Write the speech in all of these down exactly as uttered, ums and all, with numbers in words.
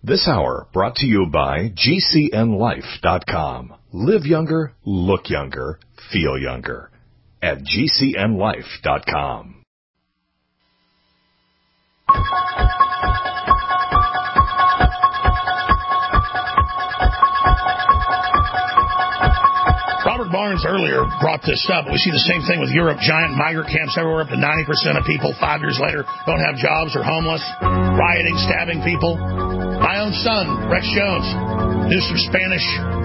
This hour brought to you by G C N life dot com. Live younger, look younger, feel younger at G C N life dot com. Robert Barnes earlier brought this up. We see the same thing with Europe. Giant migrant camps everywhere. Up to ninety percent of people five years later don't have jobs or homeless. Rioting, stabbing people. My own son, Rex Jones, knew some Spanish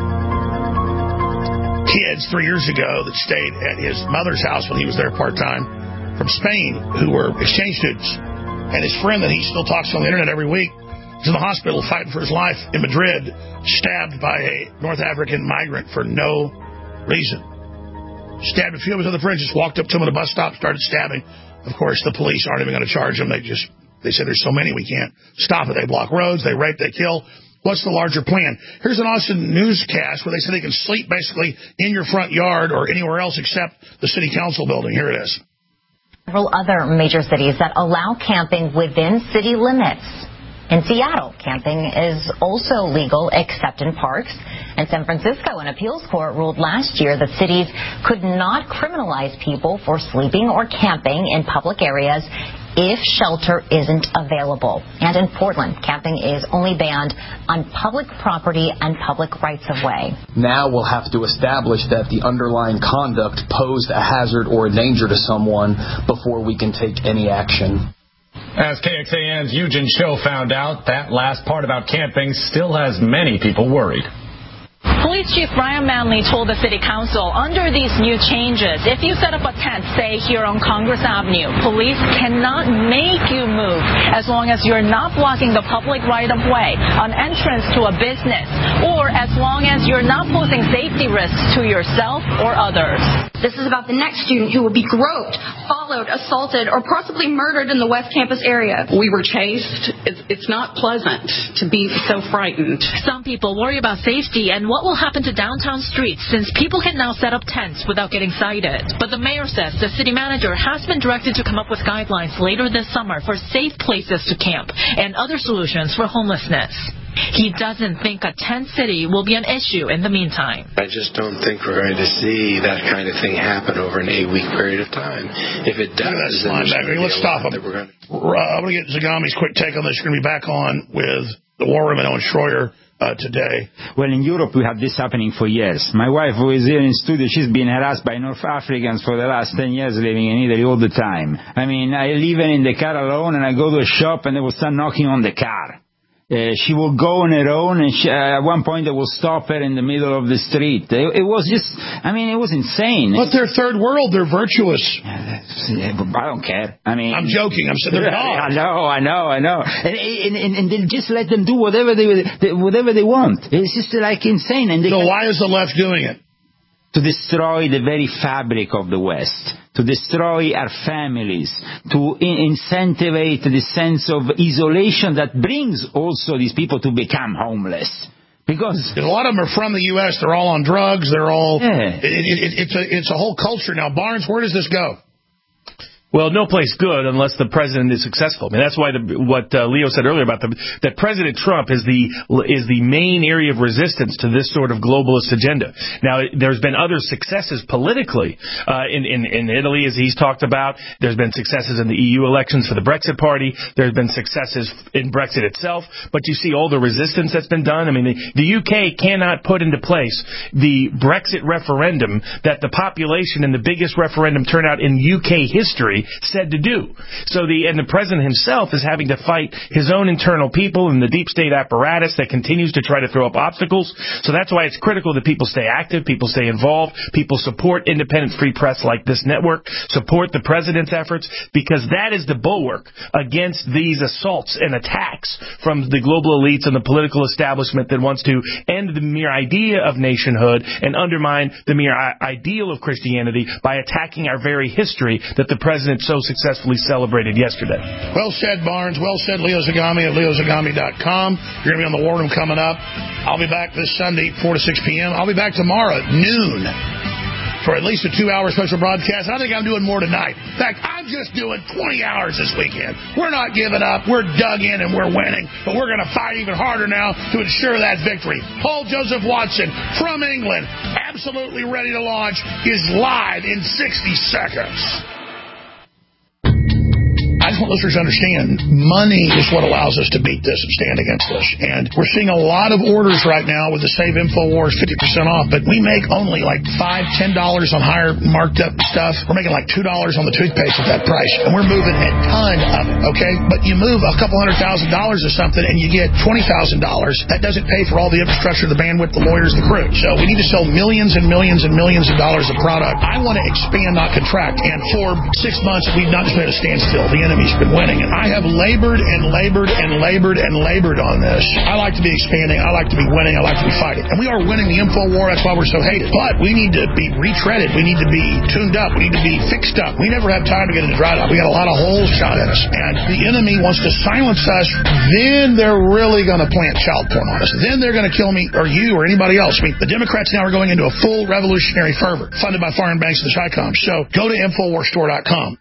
kids three years ago that stayed at his mother's house when he was there part-time from Spain who were exchange students. And his friend that he still talks to on the internet every week is in the hospital fighting for his life in Madrid, stabbed by a North African migrant for no reason. Stabbed a few of his other friends, just walked up to him at a bus stop, started stabbing. Of course, the police aren't even going to charge him. They just, they said there's so many we can't stop it. They block roads, they rape, they kill. What's the larger plan? Here's an Austin newscast where they say they can sleep basically in your front yard or anywhere else except the city council building. Here it is. Several other major cities that allow camping within city limits. In Seattle, camping is also legal except in parks. In San Francisco, an appeals court ruled last year that cities could not criminalize people for sleeping or camping in public areas if shelter isn't available. And in Portland, camping is only banned on public property and public rights-of-way. Now we'll have to establish that the underlying conduct posed a hazard or a danger to someone before we can take any action. As K X A N's Eugene Cho found out, that last part about camping still has many people worried. Police Chief Brian Manley told the City Council under these new changes, if you set up a tent, say, here on Congress Avenue, police cannot make you move as long as you're not blocking the public right-of-way, an entrance to a business, or as long as you're not posing safety risks to yourself or others. This is about the next student who will be groped, followed, assaulted, or possibly murdered in the West Campus area. We were chased. It's, it's not pleasant to be so frightened. Some people worry about safety and what will happen to downtown streets since people can now set up tents without getting cited. But the mayor says the city manager has been directed to come up with guidelines later this summer for safe places to camp and other solutions for homelessness. He doesn't think a tent city will be an issue in the meantime. I just don't think we're going to see that kind of thing happen over an eight-week period of time. If it does, then let's stop him. Gonna... Uh, I'm going to get Zagami's quick take on this. We're going to be back on with the War Room and Owen Schroyer uh, today. Well, in Europe, we have this happening for years. My wife, who is here in studio, she's been harassed by North Africans for the last ten years living in Italy all the time. I mean, I leave her in the car alone, and I go to a shop, and they will start knocking on the car. Uh, she will go on her own, and she, uh, at one point they will stop her in the middle of the street. It, it was just, I mean, it was insane. But they're third world. They're virtuous. I don't care. I mean, I'm joking. I'm saying they're dogs. I know, I know, I know. And, and, and they just let them do whatever they, whatever they want. It's just like insane. And they so why is the left doing it? To destroy the very fabric of the West, to destroy our families, to in- incentivize the sense of isolation that brings also these people to become homeless. Because a lot of them are from the U S They're all on drugs. They're all. Yeah. It, it, it, it's a it's a whole culture now. Barnes, where does this go? Well, no place good unless the president is successful. I mean, that's why the, what uh, Leo said earlier about the, that President Trump is the is the main area of resistance to this sort of globalist agenda. Now, there's been other successes politically uh, in, in in Italy, as he's talked about. There's been successes in the E U elections for the Brexit Party. There's been successes in Brexit itself. But you see all the resistance that's been done. I mean, the, the U K cannot put into place the Brexit referendum that the population in the biggest referendum turnout in U K history said to do. So the and the president himself is having to fight his own internal people and the deep state apparatus that continues to try to throw up obstacles. So that's why it's critical that people stay active, people stay involved, people support independent free press like this network, support the president's efforts, because that is the bulwark against these assaults and attacks from the global elites and the political establishment that wants to end the mere idea of nationhood and undermine the mere ideal of Christianity by attacking our very history that the president so successfully celebrated yesterday. Well said, Barnes. Well said, Leo Zagami at leo zagami dot com. You're going to be on the War Room coming up. I'll be back this Sunday, four to six p.m. I'll be back tomorrow at noon for at least a two-hour special broadcast. I think I'm doing more tonight. In fact, I'm just doing twenty hours this weekend. We're not giving up. We're dug in and we're winning. But we're going to fight even harder now to ensure that victory. Paul Joseph Watson from England, absolutely ready to launch, is live in sixty seconds. I just want listeners to understand, money is what allows us to beat this and stand against us. And we're seeing a lot of orders right now with the Save InfoWars fifty percent off, but we make only like five dollars, ten dollars on higher marked up stuff. We're making like two dollars on the toothpaste at that price. And we're moving a ton of it, okay? But you move a couple hundred thousand dollars or something and you get twenty thousand dollars. That doesn't pay for all the infrastructure, the bandwidth, the lawyers, the crew. So we need to sell millions and millions and millions of dollars of product. I want to expand, not contract. And for six months, we've not just been at a standstill. The enemy's been winning. And I have labored and labored and labored and labored on this. I like to be expanding. I like to be winning. I like to be fighting. And we are winning the info war. That's why we're so hated. But we need to be retreaded. We need to be tuned up. We need to be fixed up. We never have time to get into dry dock. We got a lot of holes shot at us. And the enemy wants to silence us. Then they're really going to plant child porn on us. Then they're going to kill me or you or anybody else. I mean, the Democrats now are going into a full revolutionary fervor funded by foreign banks and the Chi-Coms. So go to infowars store dot com.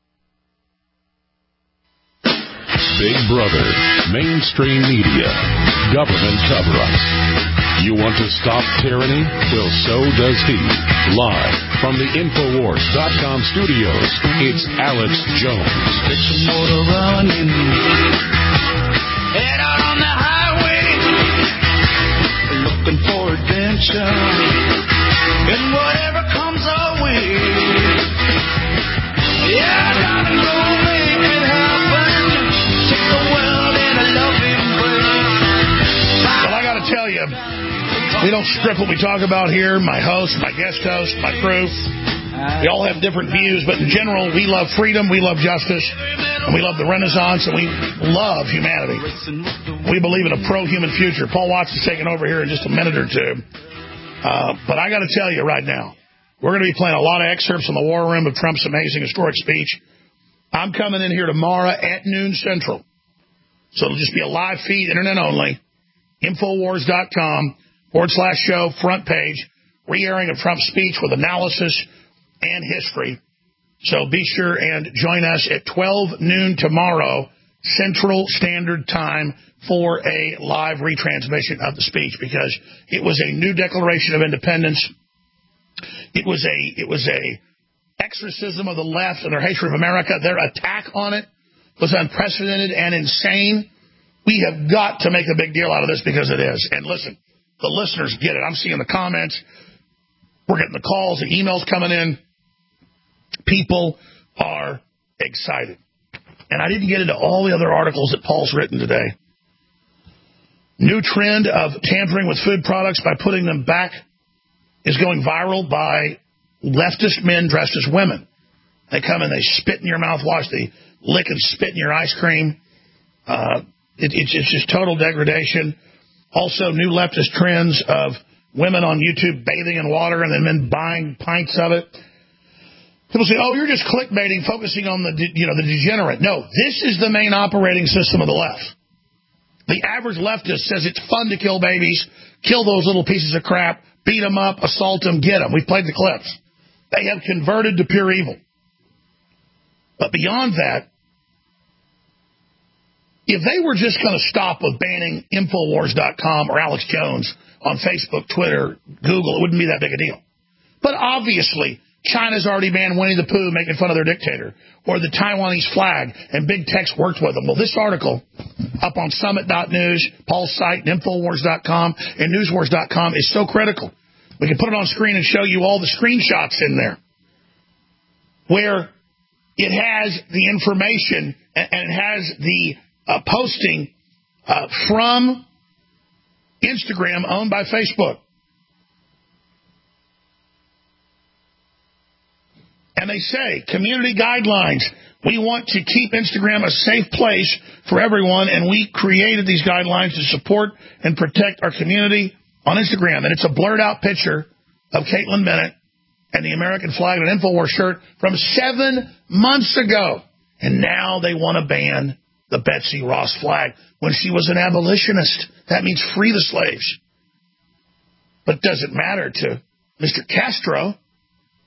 Big Brother, mainstream media, government cover-ups. You want to stop tyranny? Well, so does he. Live from the infowars dot com studios, it's Alex Jones. Get some motor running. Head out on the highway, looking for adventure, and whatever comes our way. Yeah, I gotta go make it happen. Take the world in a loving way. Well, I gotta tell you, we don't script what we talk about here. My host, my guest host, my crew. We all have different views, but in general, we love freedom, we love justice, and we love the Renaissance, and we love humanity. We believe in a pro-human future. Paul Watts is taking over here in just a minute or two. Uh, but I got to tell you right now, we're going to be playing a lot of excerpts from the war room of Trump's amazing historic speech. I'm coming in here tomorrow at noon Central. So it'll just be a live feed, internet only. Infowars dot com forward slash show, front page, re-airing of Trump's speech with analysis and history. So be sure and join us at twelve noon tomorrow, Central Standard Time, for a live retransmission of the speech, because it was a new Declaration of Independence. It was a it was a exorcism of the left and their hatred of America. Their attack on it was unprecedented and insane. We have got to make a big deal out of this because it is. And listen, the listeners get it. I'm seeing the comments. We're getting the calls, the emails coming in. People are excited. And I didn't get into all the other articles that Paul's written today. New trend of tampering with food products by putting them back is going viral by leftist men dressed as women. They come and they spit in your mouthwash. They lick and spit in your ice cream. Uh, it, it's, it's just total degradation. Also, new leftist trends of women on YouTube bathing in water and then men buying pints of it. People say, oh, you're just clickbaiting, focusing on the, you know, the degenerate. No, this is the main operating system of the left. The average leftist says it's fun to kill babies, kill those little pieces of crap, beat them up, assault them, get them. We've played the clips. They have converted to pure evil. But beyond that, if they were just going to stop with banning Infowars dot com or Alex Jones on Facebook, Twitter, Google, it wouldn't be that big a deal. But obviously, China's already banned Winnie the Pooh making fun of their dictator, or the Taiwanese flag, and big tech's worked with them. Well, this article up on summit dot news, Paul's site, and Infowars dot com, and Newswars dot com is so critical. We can put it on screen and show you all the screenshots in there where it has the information and it has the uh, posting uh, from Instagram owned by Facebook. And they say, community guidelines. We want to keep Instagram a safe place for everyone, and we created these guidelines to support and protect our community on Instagram. And it's a blurred-out picture of Caitlin Bennett and the American flag and an InfoWars shirt from seven months ago. And now they want to ban the Betsy Ross flag when she was an abolitionist. That means free the slaves. But it doesn't matter to Mister Castro.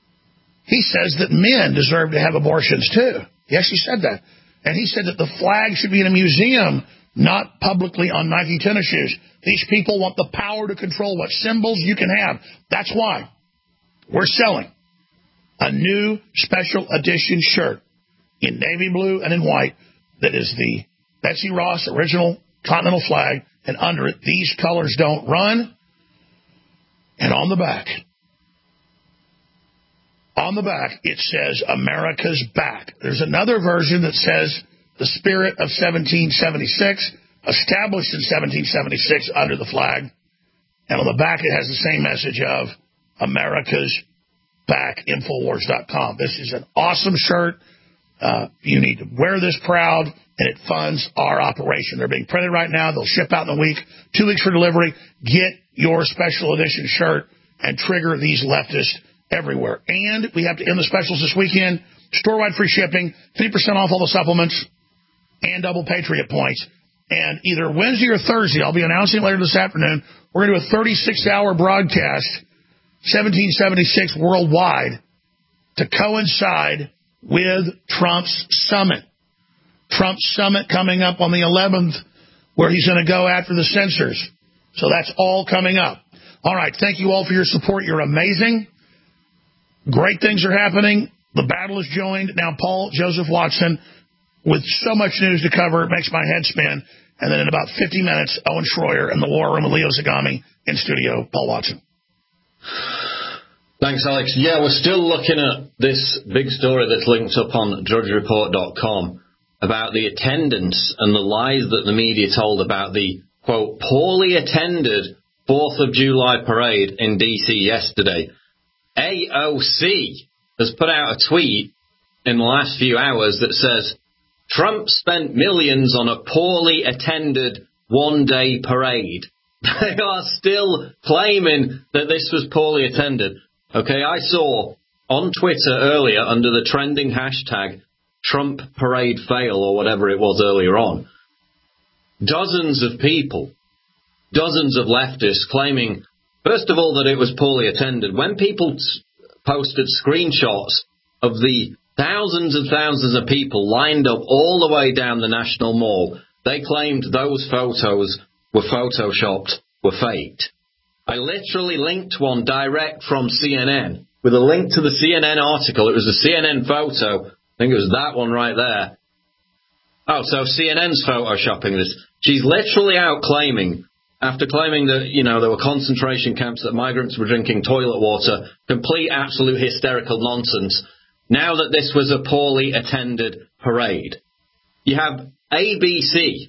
he says that men deserve to have abortions too. He actually said that. And he said that the flag should be in a museum, not publicly on Nike tennis shoes. These people want the power to control what symbols you can have. That's why we're selling a new special edition shirt in navy blue and in white that is the Betsy Ross original Continental flag, and under it, these colors don't run. And on the back, on the back, it says America's back. There's another version that says the spirit of seventeen seventy-six, established in seventeen seventy-six under the flag. And on the back, it has the same message of America's back, Infowars dot com. This is an awesome shirt. Uh, you need to wear this proud, and it funds our operation. They're being printed right now. They'll ship out in a week, two weeks for delivery. Get your special edition shirt and trigger these leftists everywhere. And we have to end the specials this weekend. Store-wide free shipping, fifty percent off all the supplements, and double Patriot points. And either Wednesday or Thursday, I'll be announcing later this afternoon, we're going to do a thirty-six hour broadcast, seventeen seventy-six worldwide, to coincide with Trump's summit. Trump's summit coming up on the eleventh, where he's going to go after the censors. So that's all coming up. All right, thank you all for your support. You're amazing. Great things are happening. The battle is joined. Now Paul Joseph Watson with so much news to cover, it makes my head spin. And then in about fifty minutes, Owen Schroyer in the War Room with Leo Zagami in studio. Paul Watson. Thanks, Alex. Yeah, we're still looking at this big story that's linked up on Drudge Report dot com about the attendance and the lies that the media told about the, quote, poorly attended fourth of July parade in D C yesterday. A O C has put out a tweet in the last few hours that says, Trump spent millions on a poorly attended one-day parade. They are still claiming that this was poorly attended. Okay, I saw on Twitter earlier under the trending hashtag Trump parade fail or whatever it was earlier on, dozens of people, dozens of leftists claiming, first of all, that it was poorly attended. When people posted screenshots of the thousands and thousands of people lined up all the way down the National Mall, they claimed those photos were photoshopped, were faked. I literally linked one direct from C N N with a link to the C N N article. It was a C N N photo. I think it was that one right there. Oh, so C N N's photoshopping this. She's literally out claiming, after claiming that, you know, there were concentration camps, that migrants were drinking toilet water, complete, absolute hysterical nonsense. Now that this was a poorly attended parade. You have A B C.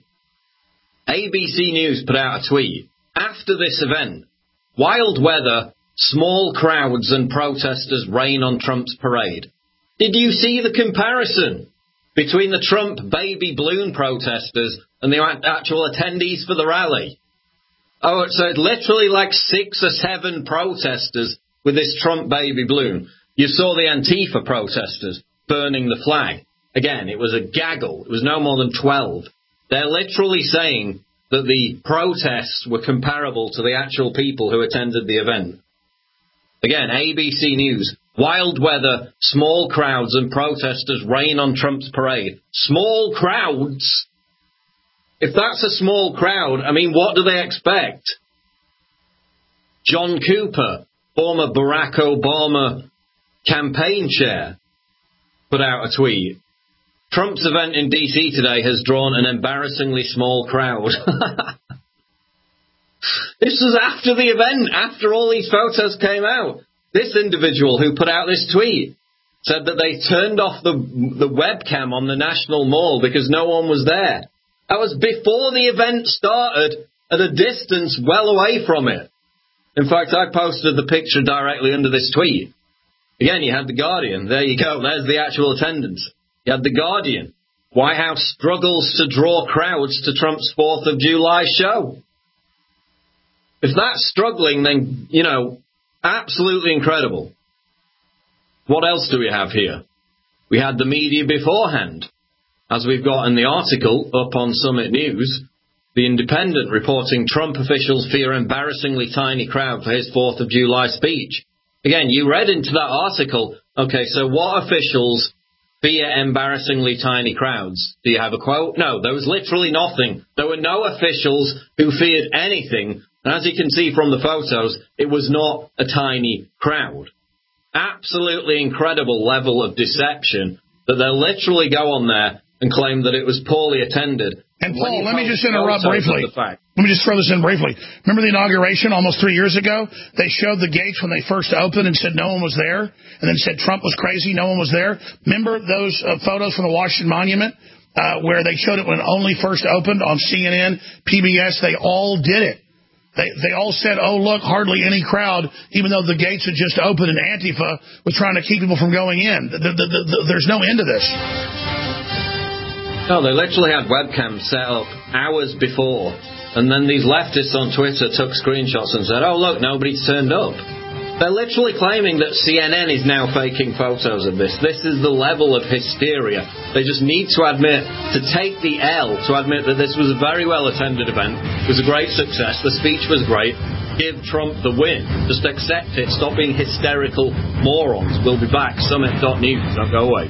A B C News put out a tweet. After this event, wild weather, small crowds and protesters rain on Trump's parade. Did you see the comparison between the Trump baby balloon protesters and the actual attendees for the rally? Oh, so it's literally like six or seven protesters with this Trump baby balloon. You saw the Antifa protesters burning the flag. Again, it was a gaggle. It was no more than twelve. They're literally saying that the protests were comparable to the actual people who attended the event. Again, A B C News. Wild weather, small crowds and protesters rain on Trump's parade. Small crowds? If that's a small crowd, I mean, what do they expect? John Cooper, former Barack Obama campaign chair, put out a tweet. Trump's event in D C today has drawn an embarrassingly small crowd. This was after the event, after all these photos came out. This individual who put out this tweet said that they turned off the, the webcam on the National Mall because no one was there. That was before the event started, at a distance well away from it. In fact, I posted the picture directly under this tweet. Again, you had The Guardian. There you go. There's the actual attendance. You had The Guardian. White House struggles to draw crowds to Trump's fourth of July show. If that's struggling, then, you know, absolutely incredible. What else do we have here? We had the media beforehand. As we've got in the article up on Summit News, The Independent reporting Trump officials fear embarrassingly tiny crowd for his fourth of July speech. again, you read into that article, okay, so what officials fear embarrassingly tiny crowds? Do you have a quote? No, there was literally nothing. There were no officials who feared anything. And as you can see from the photos, it was not a tiny crowd. Absolutely incredible level of deception that they'll literally go on there and claim that it was poorly attended. And Paul, let me just interrupt briefly. Let me just throw this in briefly. Remember the inauguration almost three years ago? They showed the gates when they first opened and said no one was there, and then said Trump was crazy, no one was there. Remember those uh, photos from the Washington Monument uh, where they showed it when it only first opened on C N N, P B S? They all did it. They they all said, oh, look, hardly any crowd, even though the gates had just opened and Antifa was trying to keep people from going in. The, the, the, the, there's no end to this. No, they literally had webcams set up hours before, and then these leftists on Twitter took screenshots and said, oh, look, nobody's turned up. They're literally claiming that C N N is now faking photos of this. This is the level of hysteria. They just need to admit, to take the L, to admit that this was a very well-attended event. It was a great success. The speech was great. Give Trump the win. Just accept it. Stop being hysterical morons. We'll be back. Summit dot news. Don't go away.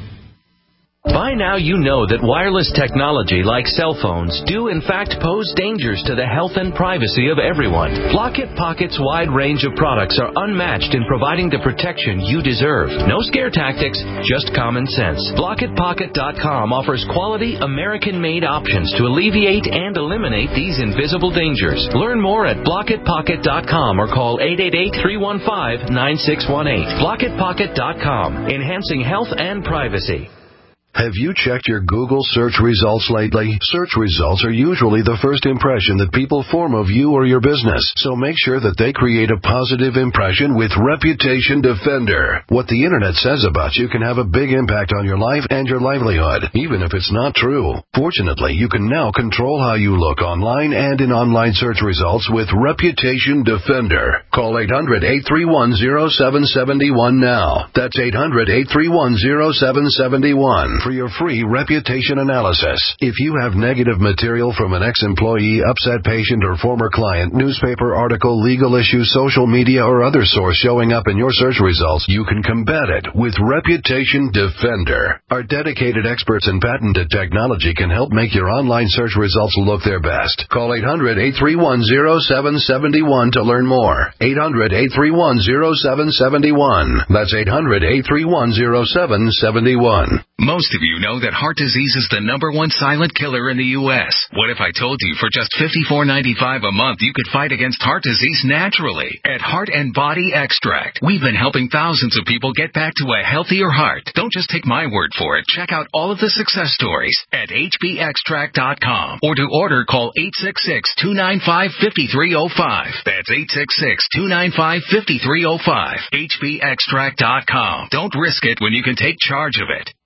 By now you know that wireless technology like cell phones do in fact pose dangers to the health and privacy of everyone. Blockit Pocket's wide range of products are unmatched in providing the protection you deserve. No scare tactics, just common sense. Blockit Pocket dot com offers quality American-made options to alleviate and eliminate these invisible dangers. Learn more at Blockit Pocket dot com or call eight eight eight, three one five, nine six one eight. Blockit Pocket dot com, enhancing health and privacy. Have you checked your Google search results lately? Search results are usually the first impression that people form of you or your business, so make sure that they create a positive impression with Reputation Defender. What the internet says about you can have a big impact on your life and your livelihood, even if it's not true. Fortunately, you can now control how you look online and in online search results with Reputation Defender. Call eight hundred, eight three one, zero seven seven one now. That's eight hundred, eight three one, zero seven seven one. For your free reputation analysis. If you have negative material from an ex-employee, upset patient, or former client, newspaper article, legal issue, social media, or other source showing up in your search results, you can combat it with Reputation Defender. Our dedicated experts in patented technology can help make your online search results look their best. Call eight hundred, eight three one, zero seven seven one to learn more. eight hundred, eight three one, zero seven seven one. That's eight hundred, eight three one, zero seven seven one. Most of you know that heart disease is the number one silent killer in the U S What if I told you for just fifty-four ninety-five a month you could fight against heart disease naturally? At Heart and Body Extract, we've been helping thousands of people get back to a healthier heart. Don't just take my word for it. Check out all of the success stories at H B extract dot com. Or to order, call eight six six, two nine five, five three zero five. That's eight six six, two nine five, five three zero five. H B extract dot com. Don't risk it when you can take charge of it.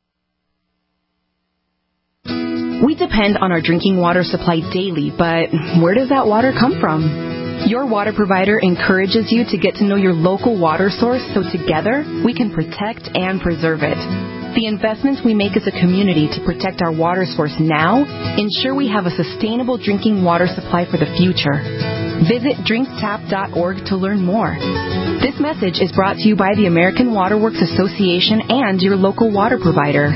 We depend on our drinking water supply daily, but where does that water come from? Your water provider encourages you to get to know your local water source so together we can protect and preserve it. The investments we make as a community to protect our water source now ensure we have a sustainable drinking water supply for the future. Visit drink tap dot org to learn more. This message is brought to you by the American Water Works Association and your local water provider.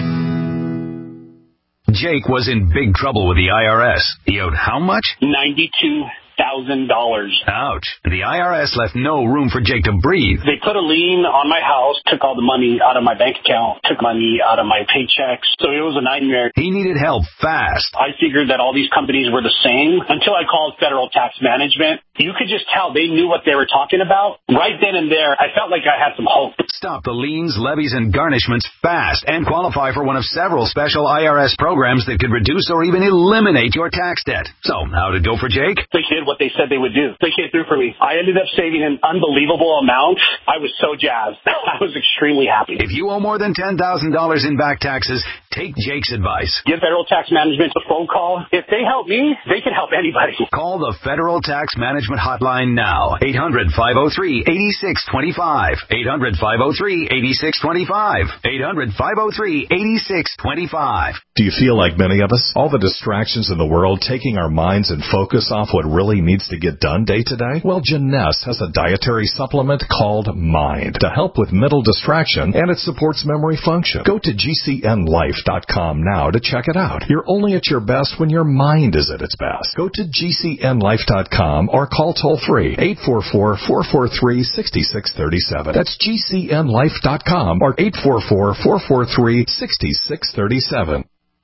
Jake was in big trouble with the I R S. He owed how much? ninety-two thousand dollars. Ouch. The I R S left no room for Jake to breathe. They put a lien on my house, took all the money out of my bank account, took money out of my paychecks. So it was a nightmare. He needed help fast. I figured that all these companies were the same until I called Federal Tax Management. You could just tell they knew what they were talking about. Right then and there, I felt like I had some hope. Stop the liens, levies, and garnishments fast and qualify for one of several special I R S programs that could reduce or even eliminate your tax debt. So, how'd it go for Jake? They did what they said they would do. They came through for me. I ended up saving an unbelievable amount. I was so jazzed. I was extremely happy. If you owe more than ten thousand dollars in back taxes, take Jake's advice. Give Federal Tax Management a phone call. If they help me, they can help anybody. Call the Federal Tax Management Management hotline now. eight hundred, five oh three, eight six two five. eight hundred, five oh three, eight six two five. eight hundred, five oh three, eight six two five. Do you feel like many of us? All the distractions in the world taking our minds and focus off what really needs to get done day to day? Well, Jeunesse has a dietary supplement called Mind to help with mental distraction, and it supports memory function. Go to G C N life dot com now to check it out. You're only at your best when your mind is at its best. Go to G C N life dot com or call toll-free eight four four, four four three, six six three seven. That's G C N life dot com or eight four four, four four three, six six three seven.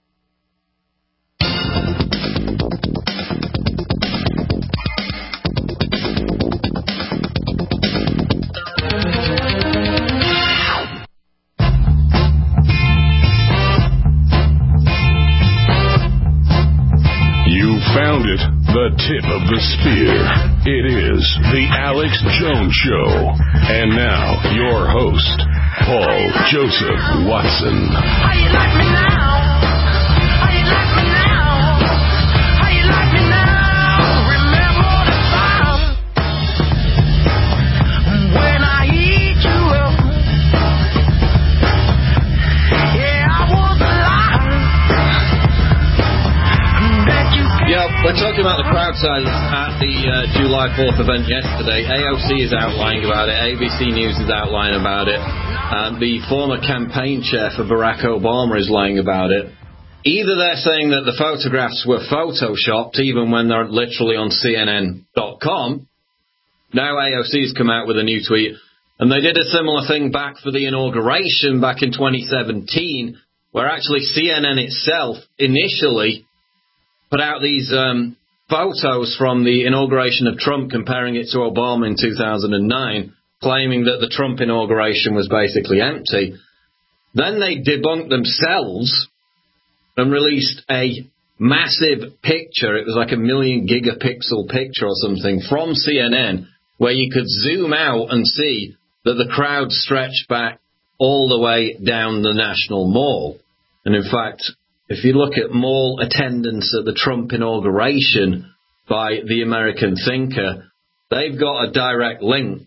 Found it, the tip of the spear. It is the Alex Jones Show. And now, your host, Paul Joseph Watson. How you like me now? How you like me now? How you like me now? Remember the time when I eat you up. Yeah, I was alive. Yeah, we're talking about the crowd silence at the uh, July fourth event yesterday. A O C is outlining about it. A B C News is outlining about it. Uh, the former campaign chair for Barack Obama is lying about it. Either they're saying that the photographs were photoshopped, even when they're literally on C N N dot com. Now A O C has come out with a new tweet, and they did a similar thing back for the inauguration back in twenty seventeen, where actually C N N itself initially put out these um, photos from the inauguration of Trump, comparing it to Obama in two thousand nine, claiming that the Trump inauguration was basically empty. Then they debunked themselves and released a massive picture. It was like a million gigapixel picture or something from C N N, where you could zoom out and see that the crowd stretched back all the way down the National Mall. And in fact, if you look at mall attendance at the Trump inauguration by the American Thinker, they've got a direct link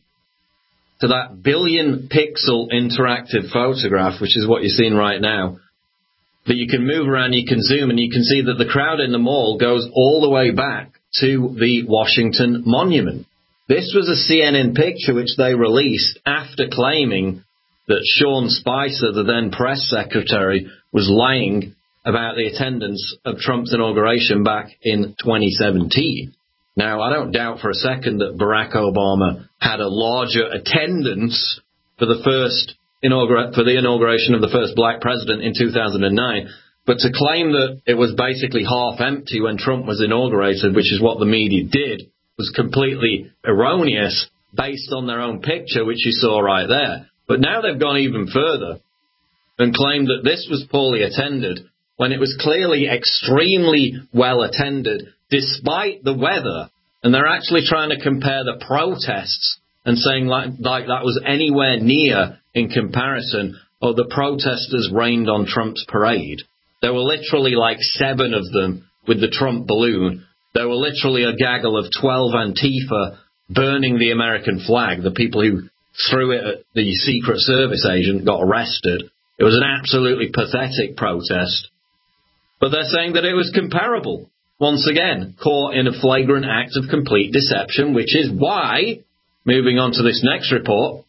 to that billion pixel interactive photograph, which is what you're seeing right now, that you can move around, you can zoom, and you can see that the crowd in the mall goes all the way back to the Washington Monument. This was a C N N picture which they released after claiming that Sean Spicer, the then press secretary, was lying about the attendance of Trump's inauguration back in twenty seventeen. Now, I don't doubt for a second that Barack Obama had a larger attendance for the first inaugura- for the inauguration of the first black president in two thousand nine, but to claim that it was basically half empty when Trump was inaugurated, which is what the media did, was completely erroneous based on their own picture, which you saw right there. But now they've gone even further and claimed that this was poorly attended, when it was clearly extremely well attended, despite the weather. And they're actually trying to compare the protests and saying like, like that was anywhere near in comparison, or the protesters rained on Trump's parade. There were literally like seven of them with the Trump balloon. There were literally a gaggle of twelve Antifa burning the American flag. The people who threw it at the Secret Service agent got arrested. It was an absolutely pathetic protest. But they're saying that it was comparable. Once again, caught in a flagrant act of complete deception, which is why, moving on to this next report,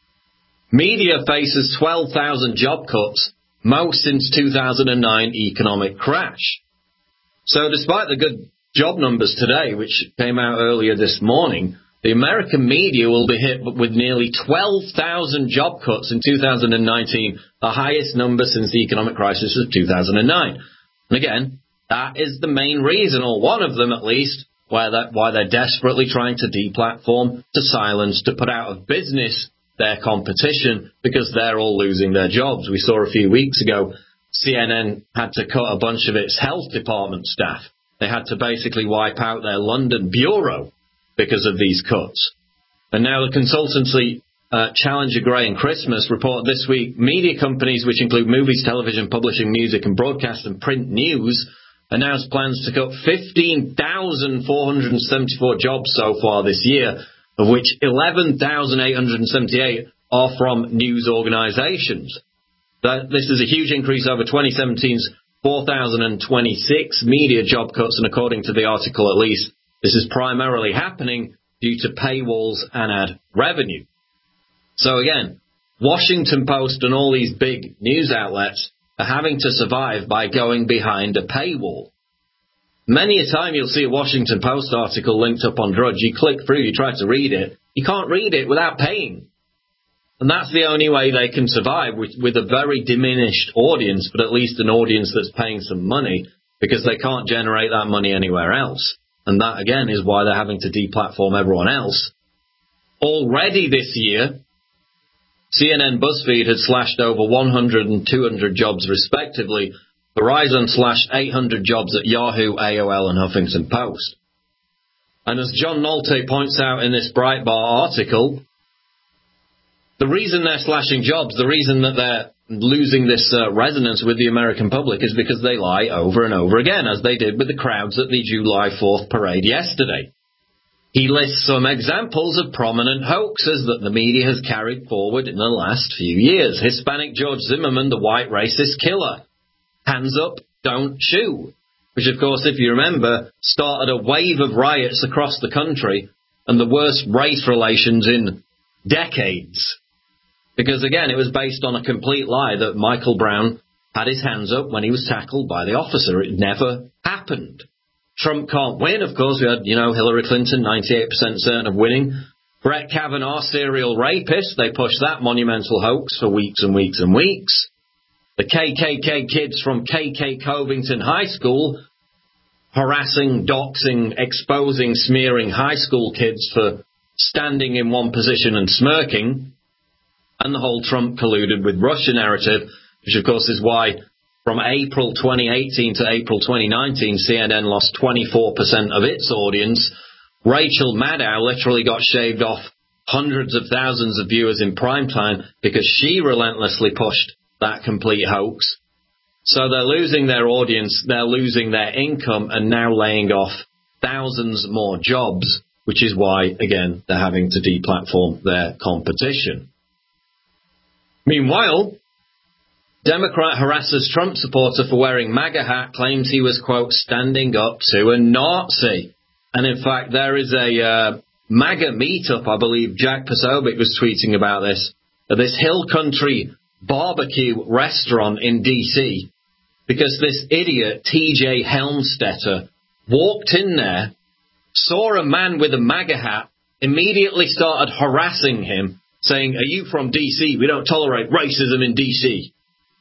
media faces twelve thousand job cuts, most since two thousand nine economic crash. So despite the good job numbers today, which came out earlier this morning, the American media will be hit with nearly twelve thousand job cuts in two thousand nineteen, the highest number since the economic crisis of two thousand nine. And again, that is the main reason, or one of them at least, why, that, why they're desperately trying to deplatform, to silence, to put out of business their competition, because they're all losing their jobs. We saw a few weeks ago, C N N had to cut a bunch of its health department staff. They had to basically wipe out their London bureau because of these cuts. And now the consultancy uh, Challenger Gray and Christmas report this week, media companies, which include movies, television, publishing, music, and broadcast and print news, announced plans to cut fifteen thousand four hundred seventy-four jobs so far this year, of which eleven thousand eight hundred seventy-eight are from news organisations. That This is a huge increase over twenty seventeen's four thousand twenty-six media job cuts, and according to the article at least, this is primarily happening due to paywalls and ad revenue. So again, Washington Post and all these big news outlets are having to survive by going behind a paywall. Many a time you'll see a Washington Post article linked up on Drudge. You click through, you try to read it. You can't read it without paying. And that's the only way they can survive, with, with a very diminished audience, but at least an audience that's paying some money, because they can't generate that money anywhere else. And that, again, is why they're having to deplatform everyone else. Already this year, C N N BuzzFeed had slashed over one hundred and two hundred jobs respectively. Verizon slashed eight hundred jobs at Yahoo, A O L and Huffington Post. And as John Nolte points out in this Breitbart article, the reason they're slashing jobs, the reason that they're losing this uh, resonance with the American public is because they lie over and over again, as they did with the crowds at the July fourth parade yesterday. He lists some examples of prominent hoaxes that the media has carried forward in the last few years. Hispanic George Zimmerman, the white racist killer. Hands up, don't shoot. Which, of course, if you remember, started a wave of riots across the country and the worst race relations in decades. Because, again, it was based on a complete lie that Michael Brown had his hands up when he was tackled by the officer. It never happened. Trump can't win. Of course, we had, you know, Hillary Clinton, ninety-eight percent certain of winning. Brett Kavanaugh, serial rapist. They pushed that monumental hoax for weeks and weeks and weeks. The K K K kids from K K Covington High School harassing, doxing, exposing, smearing high school kids for standing in one position and smirking. And the whole Trump colluded with Russia narrative, which of course is why from April twenty eighteen to April twenty nineteen, C N N lost twenty-four percent of its audience. Rachel Maddow literally got shaved off hundreds of thousands of viewers in primetime because she relentlessly pushed that complete hoax. So they're losing their audience, they're losing their income, and now laying off thousands more jobs, which is why, again, they're having to deplatform their competition. Meanwhile, Democrat harasses Trump supporter for wearing MAGA hat, claims he was, quote, standing up to a Nazi. And in fact, there is a uh, MAGA meetup, I believe Jack Posobiec was tweeting about this, at this Hill Country barbecue restaurant in D C, because this idiot, T J Helmstetter, walked in there, saw a man with a MAGA hat, immediately started harassing him, saying, "Are you from D C? We don't tolerate racism in D C"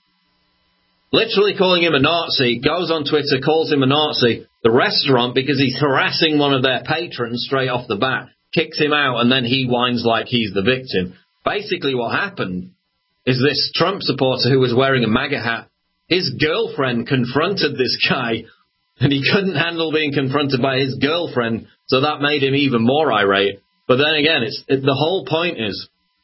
Literally calling him a Nazi, goes on Twitter, calls him a Nazi. The restaurant, because he's harassing one of their patrons straight off the bat, kicks him out, and then he whines like he's the victim. Basically what happened is this Trump supporter who was wearing a MAGA hat, his girlfriend confronted this guy, and he couldn't handle being confronted by his girlfriend, so that made him even more irate. But then again, it's it, the whole point is,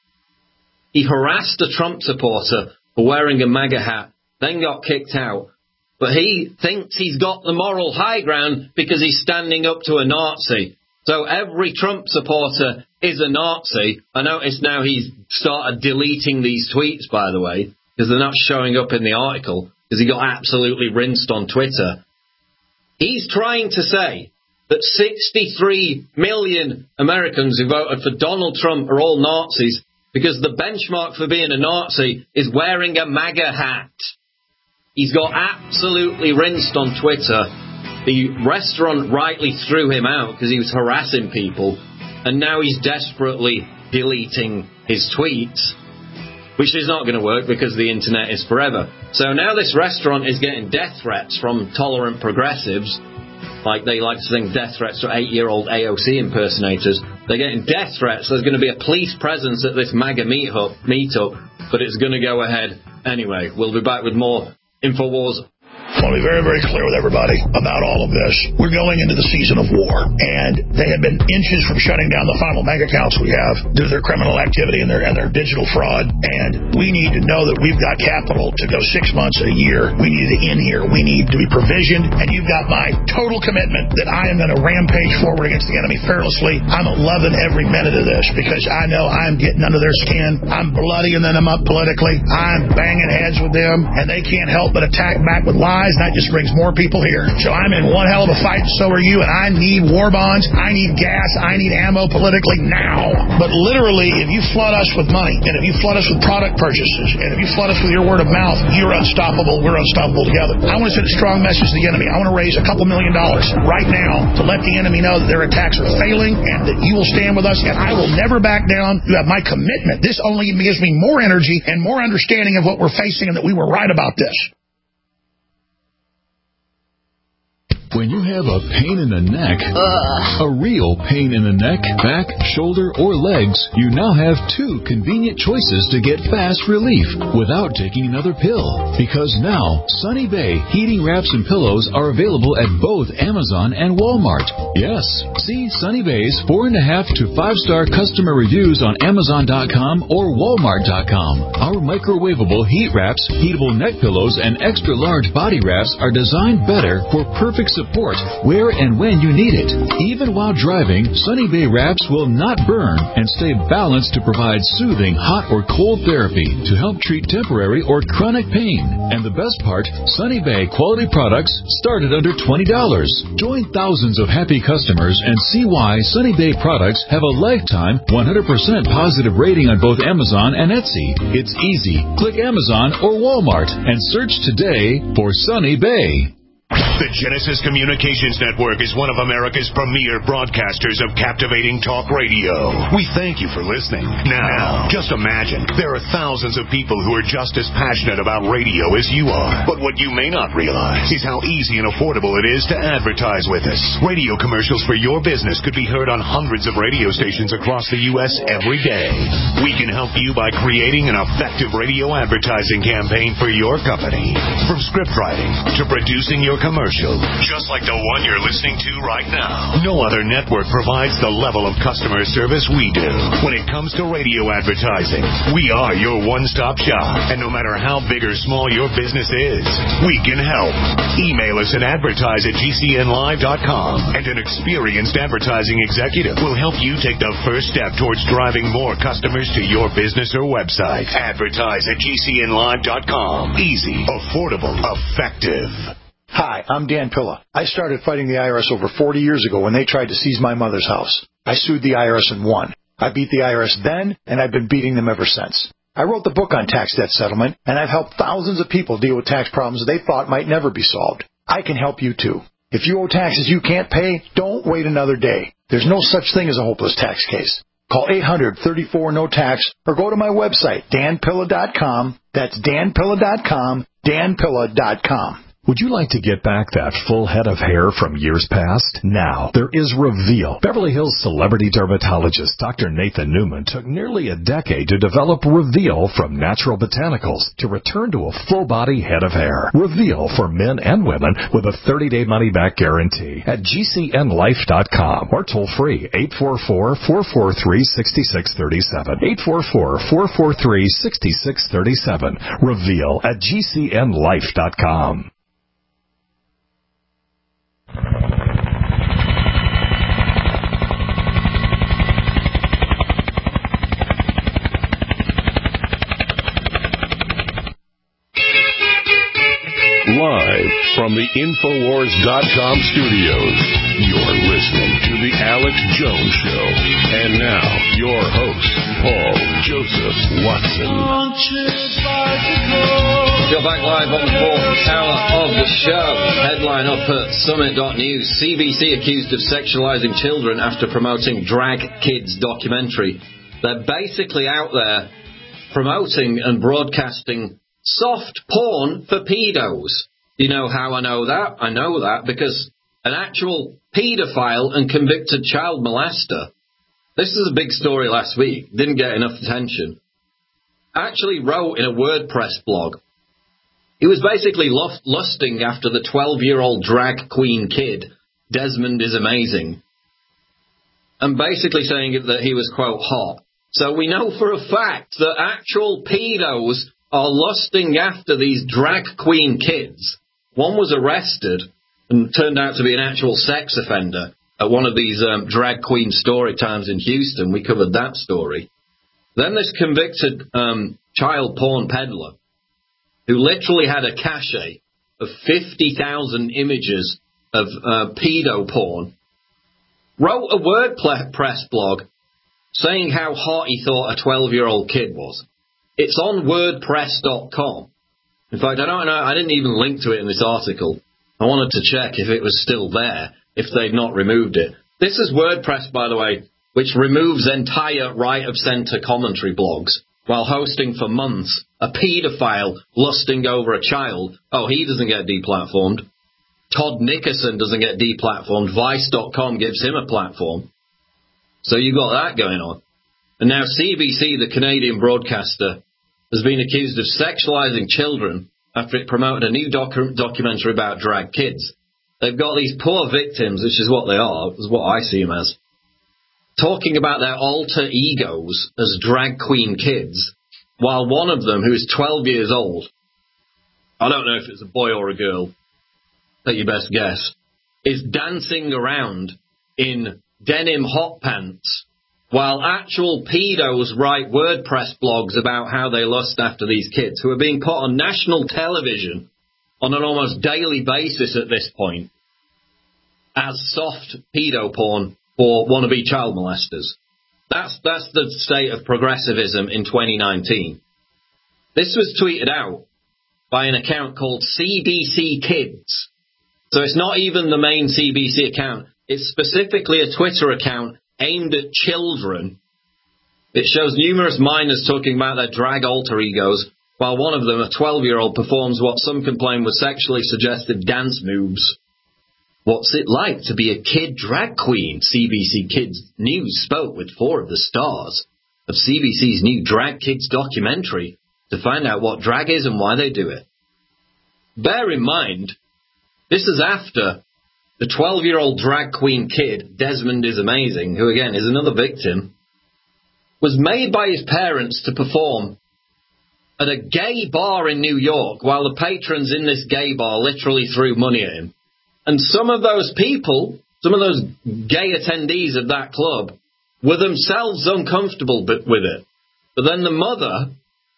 he harassed a Trump supporter for wearing a MAGA hat, then got kicked out. But he thinks he's got the moral high ground because he's standing up to a Nazi. So every Trump supporter is a Nazi. I notice now he's started deleting these tweets, by the way, because they're not showing up in the article, because he got absolutely rinsed on Twitter. He's trying to say that sixty-three million Americans who voted for Donald Trump are all Nazis because the benchmark for being a Nazi is wearing a MAGA hat. He's got absolutely rinsed on Twitter. The restaurant rightly threw him out because he was harassing people, and now he's desperately deleting his tweets, which is not going to work because the internet is forever. So now this restaurant is getting death threats from tolerant progressives, like they like to sing death threats to eight-year-old A O C impersonators. They're getting death threats. There's going to be a police presence at this MAGA meetup, meetup, but it's going to go ahead anyway. We'll be back with more InfoWars. I want to be very, very clear with everybody about all of this. We're going into the season of war, and they have been inches from shutting down the final bank accounts we have due to their criminal activity and their and their digital fraud. And we need to know that we've got capital to go six months a year. We need to in here. We need to be provisioned, and you've got my total commitment that I am going to rampage forward against the enemy fearlessly. I'm loving every minute of this because I know I'm getting under their skin. I'm bloodying them up politically. I'm banging heads with them, and they can't help but attack back with lies, and that just brings more people here. So I'm in one hell of a fight, and so are you, and I need war bonds. I need gas. I need ammo politically now. But literally, if you flood us with money, and if you flood us with product purchases, and if you flood us with your word of mouth, you're unstoppable. We're unstoppable together. I want to send a strong message to the enemy. I want to raise a couple million dollars right now to let the enemy know that their attacks are failing and that you will stand with us, and I will never back down. You have my commitment. This only gives me more energy and more understanding of what we're facing and that we were right about this. When you have a pain in the neck, Ugh. a real pain in the neck, back, shoulder, or legs, you now have two convenient choices to get fast relief without taking another pill. Because now, Sunny Bay heating wraps and pillows are available at both Amazon and Walmart. Yes, see Sunny Bay's four and a half to five star customer reviews on Amazon dot com or Walmart dot com. Our microwavable heat wraps, heatable neck pillows, and extra large body wraps are designed better for perfect support where and when you need it. Even while driving, Sunny Bay wraps will not burn and stay balanced to provide soothing hot or cold therapy to help treat temporary or chronic pain. And the best part, Sunny Bay quality products start at under twenty dollars. Join thousands of happy customers and see why Sunny Bay products have a lifetime one hundred percent positive rating on both Amazon and Etsy. It's easy. Click Amazon or Walmart and search today for Sunny Bay. The Genesis Communications Network is one of America's premier broadcasters of captivating talk radio. We thank you for listening. Now, just imagine, there are thousands of people who are just as passionate about radio as you are. But what you may not realize is how easy and affordable it is to advertise with us. Radio commercials for your business could be heard on hundreds of radio stations across the U S every day. We can help you by creating an effective radio advertising campaign for your company. From script writing to producing your commercial, just like the one you're listening to right now. No other network provides the level of customer service we do. When it comes to radio advertising, we are your one-stop shop. And no matter how big or small your business is, we can help. Email us at advertise at G C N live dot com, and an experienced advertising executive will help you take the first step towards driving more customers to your business or website. Advertise at G C N live dot com. Easy, affordable, effective. Hi, I'm Dan Pilla. I started fighting the I R S over forty years ago when they tried to seize my mother's house. I sued the I R S and won. I beat the I R S then, and I've been beating them ever since. I wrote the book on tax debt settlement, and I've helped thousands of people deal with tax problems they thought might never be solved. I can help you too. If you owe taxes you can't pay, don't wait another day. There's no such thing as a hopeless tax case. Call eight hundred, thirty-four, no tax or go to my website, dan pilla dot com. That's dan pilla dot com, dan pilla dot com. Would you like to get back that full head of hair from years past? Now, there is Reveal. Beverly Hills celebrity dermatologist Doctor Nathan Newman took nearly a decade to develop Reveal from natural botanicals to return to a full-body head of hair. Reveal for men and women with a thirty-day money-back guarantee at G C N life dot com or toll-free eight four four, four four three, six six three seven. eight four four, four four three, six six three seven. Reveal at G C N life dot com. Live from the Infowars dot com studios, you're listening to The Alex Jones Show. And now, your host, Paul Joseph Watson. Go back live on the fourth hour of the show. Headline up at Summit dot news. C B C accused of sexualizing children after promoting Drag Kids documentary. They're basically out there promoting and broadcasting soft porn for pedos. You know how I know that? I know that because an actual pedophile and convicted child molester. This is a big story last week. Didn't get enough attention. Actually wrote in a WordPress blog He was basically lusting after the twelve-year-old drag queen kid, Desmond is Amazing, and basically saying that he was, quote, hot. So we know for a fact that actual pedos are lusting after these drag queen kids. One was arrested and turned out to be an actual sex offender at one of these um, drag queen story times in Houston. We covered that story. Then this convicted um, child porn peddler, who literally had a cache of fifty thousand images of uh, pedo porn, wrote a WordPress blog saying how hot he thought a twelve-year-old kid was. It's on WordPress dot com. In fact, I don't know, I didn't even link to it in this article. I wanted to check if it was still there, if they'd not removed it. This is WordPress, by the way, which removes entire right-of-centre commentary blogs while hosting for months a paedophile lusting over a child. Oh, he doesn't get deplatformed. Todd Nickerson doesn't get deplatformed. Vice dot com gives him a platform. So you've got that going on. And now C B C, the Canadian broadcaster, has been accused of sexualizing children after it promoted a new docu- documentary about drag kids. They've got these poor victims, which is what they are, is what I see them as, talking about their alter egos as drag queen kids, while one of them, who is twelve years old, I don't know if it's a boy or a girl, take your best guess, is dancing around in denim hot pants, while actual pedos write WordPress blogs about how they lust after these kids, who are being put on national television on an almost daily basis at this point as soft pedo porn for wannabe child molesters. That's, that's the state of progressivism in twenty nineteen. This was tweeted out by an account called C B C Kids. So it's not even the main C B C account. It's specifically a Twitter account aimed at children. It shows numerous minors talking about their drag alter egos, while one of them, a twelve-year-old, performs what some complain were sexually suggestive dance moves. What's it like to be a kid drag queen? C B C Kids News spoke with four of the stars of C B C's new Drag Kids documentary to find out what drag is and why they do it. Bear in mind, this is after the twelve-year-old drag queen kid, Desmond is Amazing, who again is another victim, was made by his parents to perform at a gay bar in New York while the patrons in this gay bar literally threw money at him. And some of those people, some of those gay attendees of that club, were themselves uncomfortable with it. But then the mother,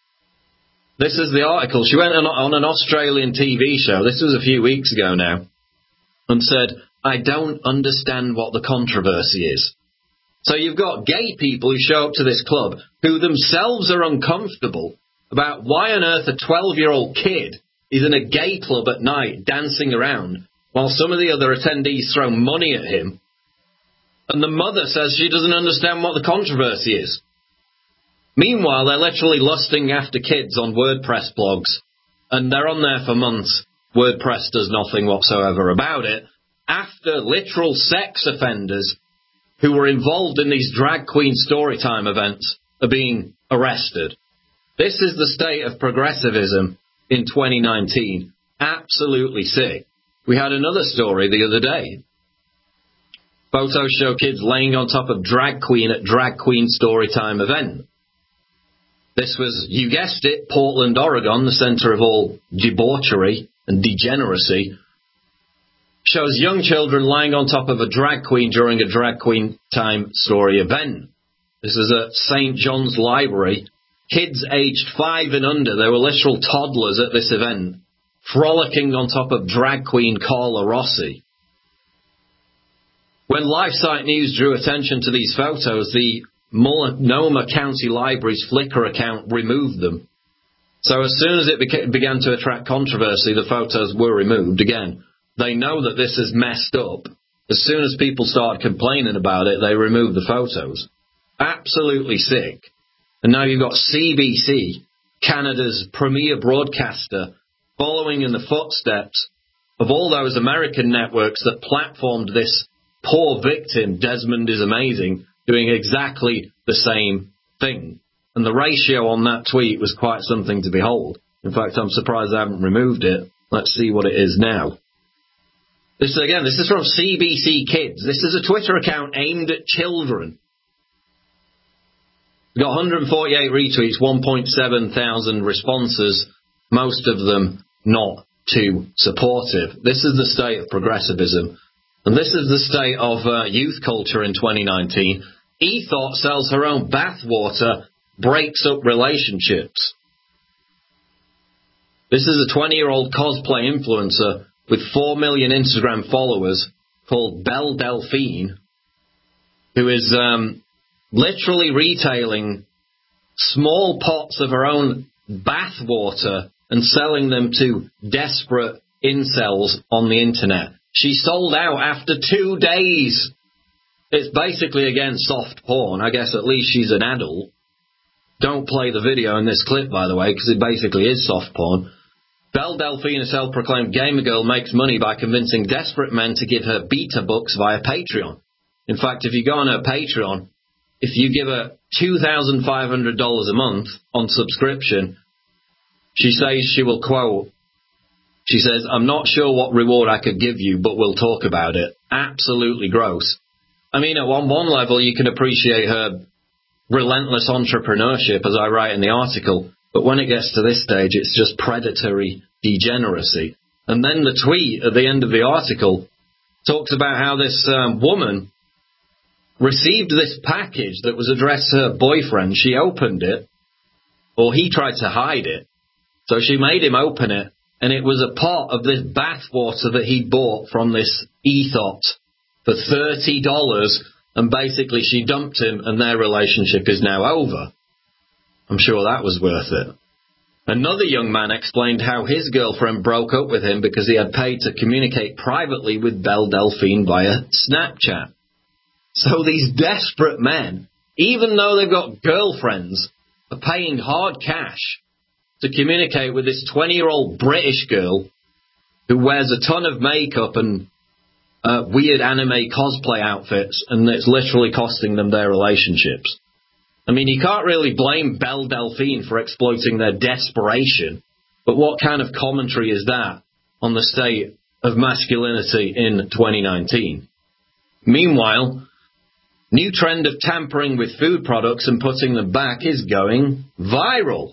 this is the article, she went on an Australian T V show, this was a few weeks ago now, and said, I don't understand what the controversy is. So you've got gay people who show up to this club who themselves are uncomfortable about why on earth a twelve-year-old kid is in a gay club at night dancing around while some of the other attendees throw money at him. And the mother says she doesn't understand what the controversy is. Meanwhile, they're literally lusting after kids on WordPress blogs, and they're on there for months. WordPress does nothing whatsoever about it, after literal sex offenders who were involved in these drag queen storytime events are being arrested. This is the state of progressivism in twenty nineteen. Absolutely sick. We had another story the other day. Photos show kids laying on top of drag queen at drag queen storytime event. This was, you guessed it, Portland, Oregon, the center of all debauchery and degeneracy. Shows young children lying on top of a drag queen during a drag queen time story event. This is at Saint John's Library. Kids aged five and under, they were literal toddlers at this event, frolicking on top of drag queen Carla Rossi. When LifeSite News drew attention to these photos, the Multnomah County Library's Flickr account removed them. So as soon as it beca- began to attract controversy, the photos were removed. Again, they know that this is messed up. As soon as people started complaining about it, they removed the photos. Absolutely sick. And now you've got C B C, Canada's premier broadcaster, following in the footsteps of all those American networks that platformed this poor victim, Desmond is Amazing, doing exactly the same thing. And the ratio on that tweet was quite something to behold. In fact, I'm surprised they haven't removed it. Let's see what it is now. This, again, this is from C B C Kids. This is a Twitter account aimed at children. Got one hundred forty-eight retweets, one point seven thousand responses, most of them not too supportive. This is the state of progressivism. And this is the state of uh, youth culture in twenty nineteen. eThought sells her own bathwater, breaks up relationships. This is a twenty-year-old cosplay influencer with four million Instagram followers called Belle Delphine, who is um, literally retailing small pots of her own bathwater and selling them to desperate incels on the internet. She sold out after two days. It's basically, again, soft porn. I guess at least she's an adult. Don't play the video in this clip, by the way, because it basically is soft porn. Belle Delphine, a self-proclaimed gamer girl, makes money by convincing desperate men to give her beta books via Patreon. In fact, if you go on her Patreon, if you give her two thousand five hundred dollars a month on subscription, she says she will quote, she says, "I'm not sure what reward I could give you, but we'll talk about it." Absolutely gross. I mean, on one level, you can appreciate her relentless entrepreneurship, as I write in the article, but when it gets to this stage, it's just predatory degeneracy. And then the tweet at the end of the article talks about how this um, woman received this package that was addressed to her boyfriend. She opened it, or he tried to hide it. So she made him open it, and it was a pot of this bathwater that he bought from this eThought for thirty dollars, and basically she dumped him, and their relationship is now over. I'm sure that was worth it. Another young man explained how his girlfriend broke up with him because he had paid to communicate privately with Belle Delphine via Snapchat. So these desperate men, even though they've got girlfriends, are paying hard cash to communicate with this twenty-year-old British girl who wears a ton of makeup and uh, weird anime cosplay outfits, and it's literally costing them their relationships. I mean, you can't really blame Belle Delphine for exploiting their desperation, but what kind of commentary is that on the state of masculinity in twenty nineteen? Meanwhile, new trend of tampering with food products and putting them back is going viral.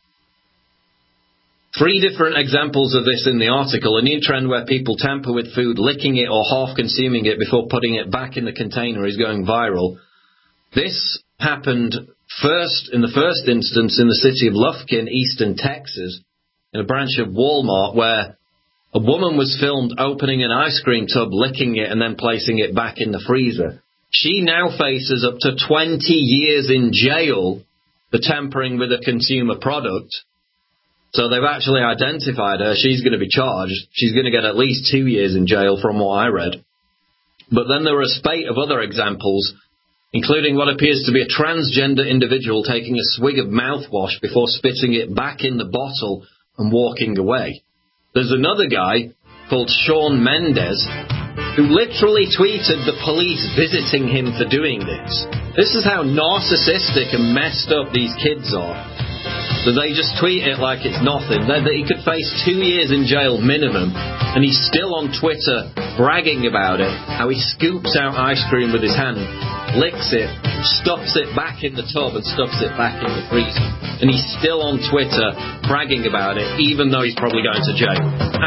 Three different examples of this in the article. A new trend where people tamper with food, licking it or half consuming it before putting it back in the container is going viral. This happened first, in the first instance, in the city of Lufkin, eastern Texas, in a branch of Walmart, where a woman was filmed opening an ice cream tub, licking it, and then placing it back in the freezer. She now faces up to twenty years in jail for tampering with a consumer product. So they've actually identified her. She's going to be charged. She's going to get at least two years in jail from what I read. But then there are a spate of other examples, including what appears to be a transgender individual taking a swig of mouthwash before spitting it back in the bottle and walking away. There's another guy called Shawn Mendes who literally tweeted the police visiting him for doing this. This is how narcissistic and messed up these kids are. So they just tweet it like it's nothing. That he could face two years in jail minimum, and he's still on Twitter bragging about it, how he scoops out ice cream with his hand, licks it, stuffs it back in the tub and stuffs it back in the freezer. And he's still on Twitter bragging about it, even though he's probably going to jail.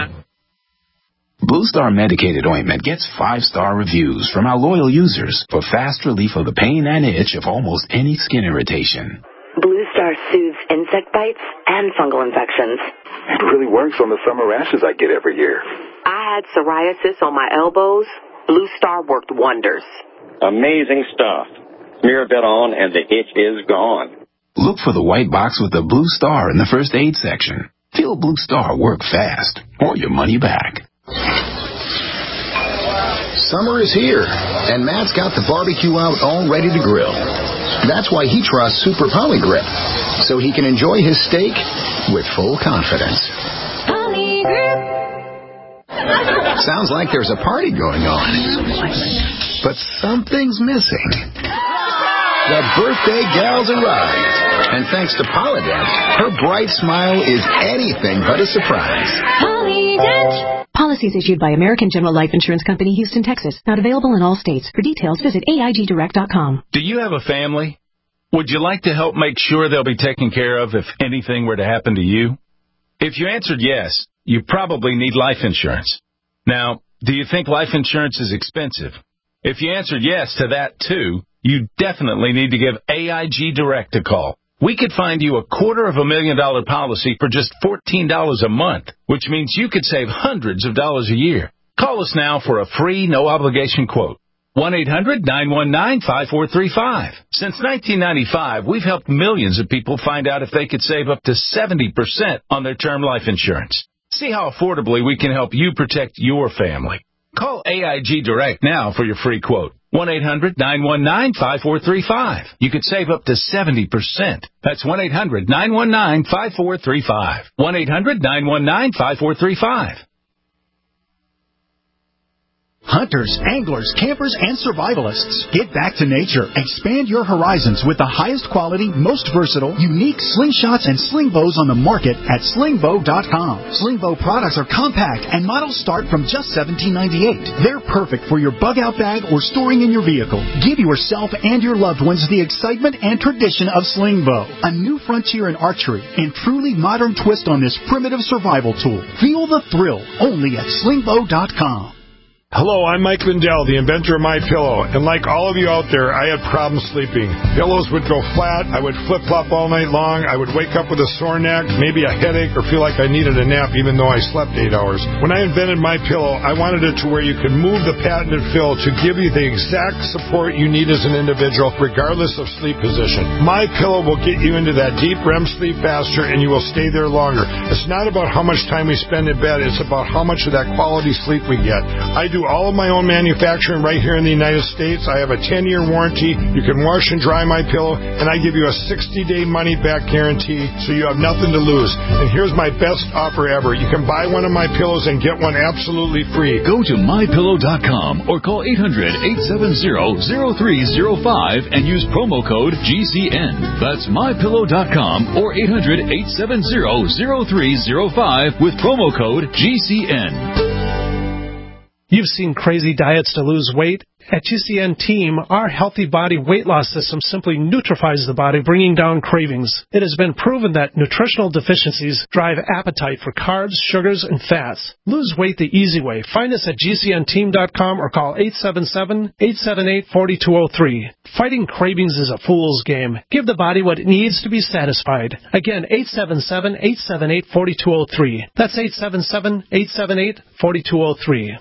Blue Star Medicated Ointment gets five-star reviews from our loyal users for fast relief of the pain and itch of almost any skin irritation. Blue Star soothes insect bites and fungal infections. It really works on the summer rashes I get every year. I had psoriasis on my elbows. Blue Star worked wonders. Amazing stuff. Smear a bit on and the itch is gone. Look for the white box with the Blue Star in the first aid section. Feel Blue Star work fast or your money back. Summer is here, and Matt's got the barbecue out all ready to grill. That's why he trusts Super Poly Grip, so he can enjoy his steak with full confidence. Poly Grip. Sounds like there's a party going on, but something's missing. The birthday gal's arrived. And thanks to Polydent, her bright smile is anything but a surprise. Polydent. Policies issued by American General Life Insurance Company, Houston, Texas. Not available in all states. For details, visit A I G direct dot com. Do you have a family? Would you like to help make sure they'll be taken care of if anything were to happen to you? If you answered yes, you probably need life insurance. Now, do you think life insurance is expensive? If you answered yes to that too, you definitely need to give A I G Direct a call. We could find you a quarter of a million dollar policy for just fourteen dollars a month, which means you could save hundreds of dollars a year. Call us now for a free, no-obligation quote. one eight hundred nine one nine five four three five. Since nineteen ninety-five, we've helped millions of people find out if they could save up to seventy percent on their term life insurance. See how affordably we can help you protect your family. Call A I G Direct now for your free quote. one eight hundred nine one nine five four three five. You could save up to seventy percent. That's one eight hundred nine one nine five four three five. one eight hundred nine one nine five four three five. Hunters, anglers, campers, and survivalists. Get back to nature. Expand your horizons with the highest quality, most versatile, unique slingshots and sling bows on the market at sling bow dot com. Sling bow products are compact and models start from just seventeen ninety-eight. They're perfect for your bug out bag or storing in your vehicle. Give yourself and your loved ones the excitement and tradition of sling bow, a new frontier in archery and truly modern twist on this primitive survival tool. Feel the thrill only at sling bow dot com. Hello, I'm Mike Lindell, the inventor of MyPillow, and like all of you out there, I had problems sleeping. Pillows would go flat, I would flip-flop all night long, I would wake up with a sore neck, maybe a headache, or feel like I needed a nap even though I slept eight hours. When I invented MyPillow, I wanted it to where you could move the patented fill to give you the exact support you need as an individual, regardless of sleep position. MyPillow will get you into that deep R E M sleep faster, and you will stay there longer. It's not about how much time we spend in bed, it's about how much of that quality sleep we get. I do all of my own manufacturing right here in the United States. I have a ten-year warranty. You can wash and dry my pillow, and I give you a sixty-day money-back guarantee, so you have nothing to lose. And here's my best offer ever. You can buy one of my pillows and get one absolutely free. Go to my pillow dot com or call eight hundred eight seven zero zero three zero five and use promo code G C N. That's my pillow dot com or eight hundred eight seven zero zero three zero five with promo code G C N. You've seen crazy diets to lose weight. At G C N Team, our Healthy Body Weight Loss System simply neutralizes the body, bringing down cravings. It has been proven that nutritional deficiencies drive appetite for carbs, sugars, and fats. Lose weight the easy way. Find us at G C N team dot com or call eight seven seven, eight seven eight, four two zero three. Fighting cravings is a fool's game. Give the body what it needs to be satisfied. Again, eight seven seven, eight seven eight, four two zero three. That's eight seven seven, eight seven eight, four two zero three.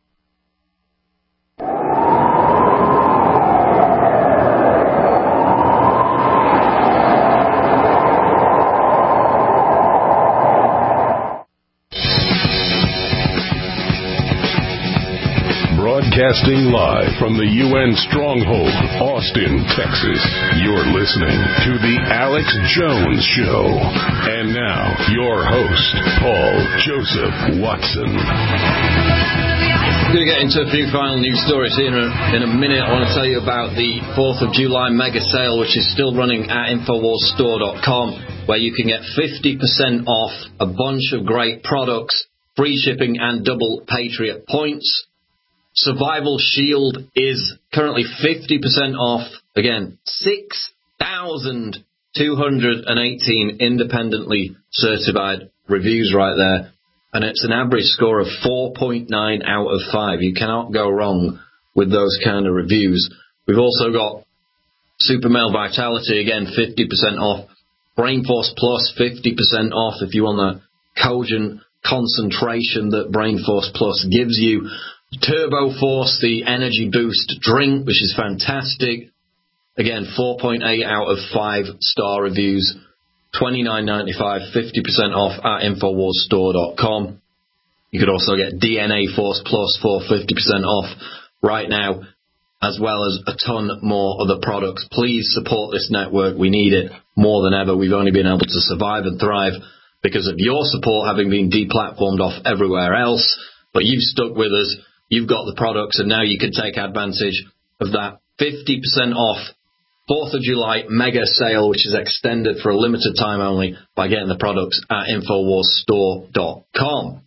Broadcasting live from the U N Stronghold, Austin, Texas. You're listening to The Alex Jones Show. And now, your host, Paul Joseph Watson. We're going to get into a few final news stories here in a, in a minute. I want to tell you about the fourth of July mega sale, which is still running at infowars store dot com, where you can get fifty percent off a bunch of great products, free shipping and double Patriot points. Survival Shield is currently fifty percent off. Again, six thousand two hundred eighteen independently certified reviews right there. And it's an average score of four point nine out of five. You cannot go wrong with those kind of reviews. We've also got Super Male Vitality, again, fifty percent off. Brain Force Plus, fifty percent off if you want the cogent concentration that Brain Force Plus gives you. Turbo Force, the energy boost drink, which is fantastic. Again, four point eight out of five star reviews. twenty-nine ninety-five, fifty percent off at infowars store dot com. You could also get D N A Force Plus for fifty percent off right now, as well as a ton more other products. Please support this network. We need it more than ever. We've only been able to survive and thrive because of your support, having been deplatformed off everywhere else. But you've stuck with us. You've got the products, and now you can take advantage of that fifty percent off fourth of July mega sale, which is extended for a limited time only by getting the products at infowars store dot com.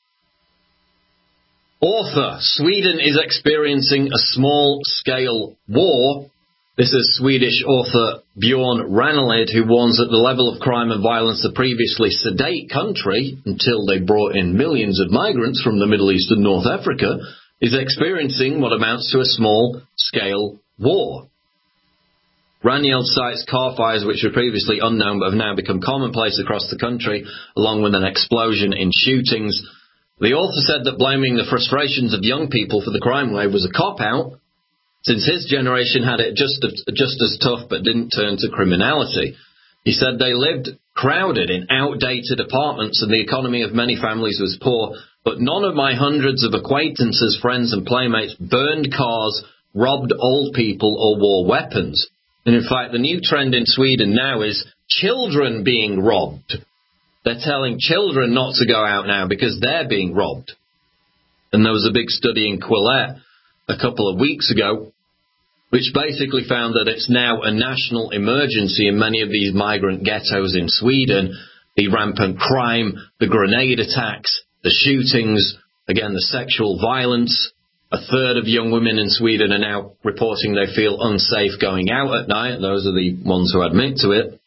Author, Sweden is experiencing a small-scale war. This is Swedish author Bjorn Ranelid, who warns that the level of crime and violence the previously sedate country, until they brought in millions of migrants from the Middle East and North Africa, is experiencing what amounts to a small-scale war. Ranelid cites car fires which were previously unknown but have now become commonplace across the country, along with an explosion in shootings. The author said that blaming the frustrations of young people for the crime wave was a cop-out, since his generation had it just, just as tough but didn't turn to criminality. He said they lived crowded in outdated apartments and the economy of many families was poor, but none of my hundreds of acquaintances, friends and playmates burned cars, robbed old people or wore weapons. And in fact, the new trend in Sweden now is children being robbed. They're telling children not to go out now because they're being robbed. And there was a big study in Quillette a couple of weeks ago which basically found that it's now a national emergency in many of these migrant ghettos in Sweden. The rampant crime, the grenade attacks, the shootings, again, the sexual violence. A third of young women in Sweden are now reporting they feel unsafe going out at night. Those are the ones who admit to it.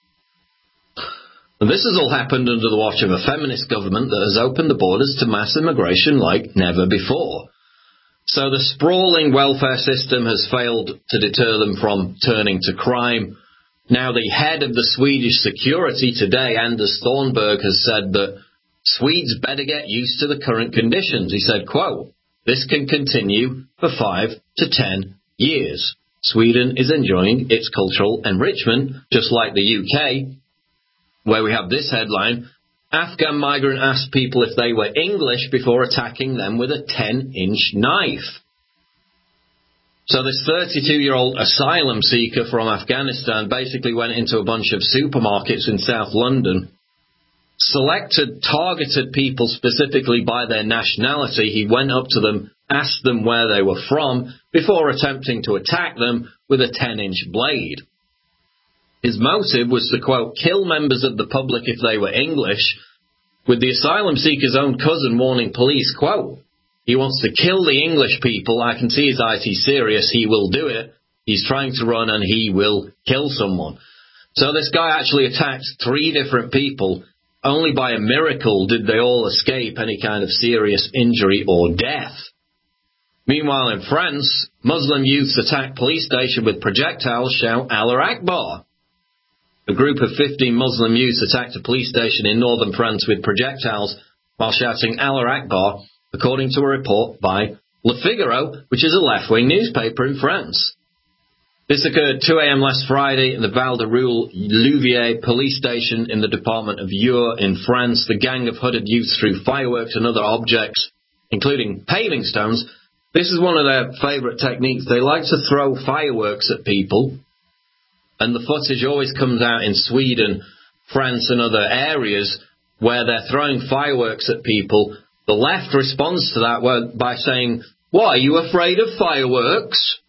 And this has all happened under the watch of a feminist government that has opened the borders to mass immigration like never before. So the sprawling welfare system has failed to deter them from turning to crime. Now the head of the Swedish security today, Anders Thornberg, has said that Swedes better get used to the current conditions. He said, quote, "This can continue for five to ten years. Sweden is enjoying its cultural enrichment, just like the U K, where we have this headline, Afghan migrant asked people if they were English before attacking them with a ten-inch knife." So this thirty-two-year-old asylum seeker from Afghanistan basically went into a bunch of supermarkets in South London, selected, targeted people specifically by their nationality. He went up to them, asked them where they were from, before attempting to attack them with a ten-inch blade. His motive was to, quote, kill members of the public if they were English, with the asylum seeker's own cousin warning police, quote, "He wants to kill the English people. I can see his eyes. He's serious. He will do it. He's trying to run and he will kill someone." So this guy actually attacked three different people. Only by a miracle did they all escape any kind of serious injury or death. Meanwhile, in France, Muslim youths attack police station with projectiles, shout Allah Akbar. A group of fifteen Muslim youths attacked a police station in northern France with projectiles while shouting Allah Akbar, according to a report by Le Figaro, which is a left-wing newspaper in France. This occurred two a.m. last Friday in the Val de Roulier police station in the department of Eure in France. The gang of hooded youths threw fireworks and other objects, including paving stones. This is one of their favourite techniques. They like to throw fireworks at people. And the footage always comes out in Sweden, France and other areas where they're throwing fireworks at people. The left responds to that by saying, "What, are you afraid of fireworks?"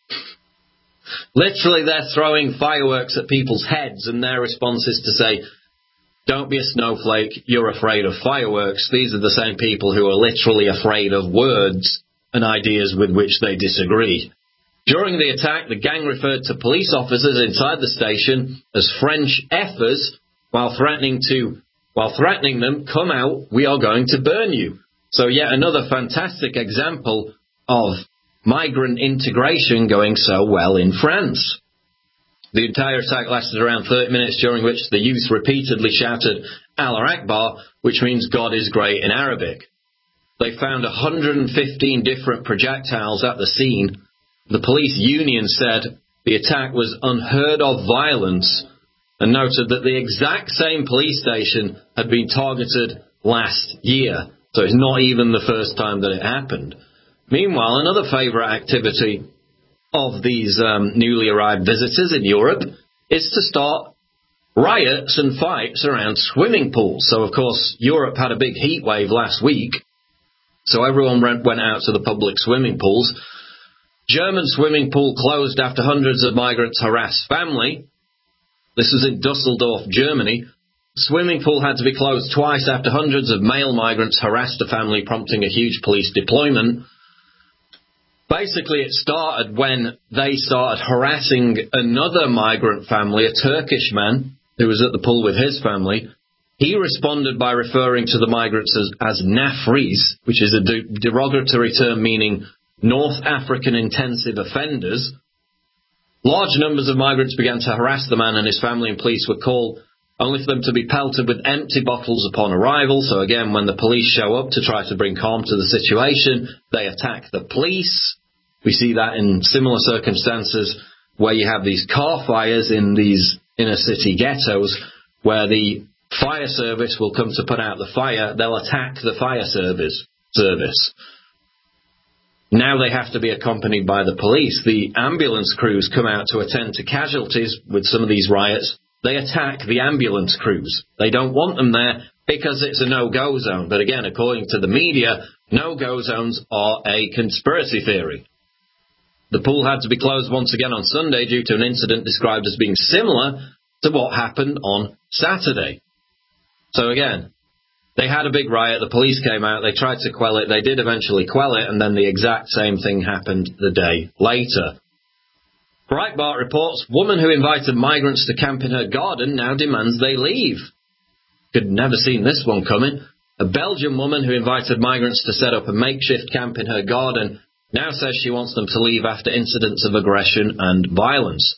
Literally, they're throwing fireworks at people's heads, and their response is to say, "Don't be a snowflake, you're afraid of fireworks." These are the same people who are literally afraid of words and ideas with which they disagree. During the attack, the gang referred to police officers inside the station as French effers while threatening to, while threatening them, "Come out, we are going to burn you." So yet another fantastic example of migrant integration going so well in France. The entire attack lasted around thirty minutes, during which the youth repeatedly shouted Allah Akbar, which means God is great in Arabic. They found one hundred fifteen different projectiles at the scene. The police union said the attack was unheard of violence and noted that the exact same police station had been targeted last year. So it's not even the first time that it happened. Meanwhile, another favourite activity of these um, newly arrived visitors in Europe is to start riots and fights around swimming pools. So, of course, Europe had a big heat wave last week, so everyone went out to the public swimming pools. German swimming pool closed after hundreds of migrants harass family. This was in Dusseldorf, Germany. Swimming pool had to be closed twice after hundreds of male migrants harassed a family, prompting a huge police deployment. Basically, it started when they started harassing another migrant family, a Turkish man who was at the pool with his family. He responded by referring to the migrants as, as Nafris, which is a de- derogatory term meaning North African intensive offenders. Large numbers of migrants began to harass the man and his family, and police were called, only for them to be pelted with empty bottles upon arrival. So again, when the police show up to try to bring calm to the situation, they attack the police. We see that in similar circumstances where you have these car fires in these inner city ghettos, where the fire service will come to put out the fire. They'll attack the fire service. service. Now they have to be accompanied by the police. The ambulance crews come out to attend to casualties with some of these riots. They attack the ambulance crews. They don't want them there because it's a no-go zone. But again, according to the media, no-go zones are a conspiracy theory. The pool had to be closed once again on Sunday due to an incident described as being similar to what happened on Saturday. So again, they had a big riot, the police came out, they tried to quell it, they did eventually quell it, and then the exact same thing happened the day later. Breitbart reports, woman who invited migrants to camp in her garden now demands they leave. Could never seen this one coming. A Belgian woman who invited migrants to set up a makeshift camp in her garden now says she wants them to leave after incidents of aggression and violence.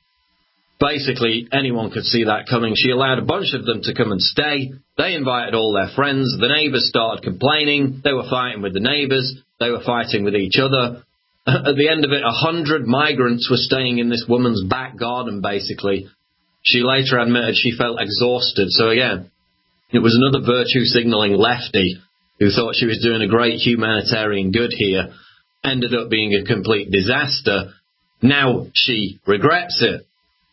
Basically, anyone could see that coming. She allowed a bunch of them to come and stay. They invited all their friends. The neighbours started complaining. They were fighting with the neighbours. They were fighting with each other. At the end of it, a hundred migrants were staying in this woman's back garden, basically. She later admitted she felt exhausted. So again, it was another virtue signalling lefty who thought she was doing a great humanitarian good here. Ended up being a complete disaster. Now she regrets it.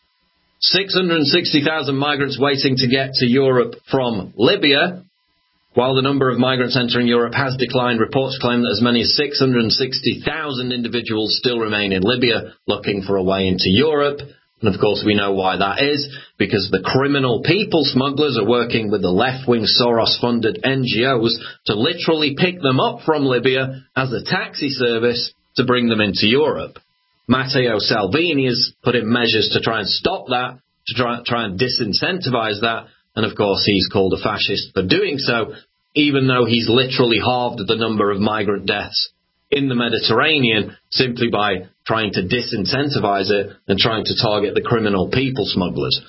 six hundred sixty thousand migrants waiting to get to Europe from Libya. While the number of migrants entering Europe has declined, reports claim that as many as six hundred sixty thousand individuals still remain in Libya looking for a way into Europe. And of course we know why that is, because the criminal people smugglers are working with the left-wing Soros-funded N G Os to literally pick them up from Libya as a taxi service to bring them into Europe. Matteo Salvini has put in measures to try and stop that, to try, try and disincentivize that, and of course he's called a fascist for doing so, even though he's literally halved the number of migrant deaths in the Mediterranean simply by trying to disincentivize it and trying to target the criminal people smugglers.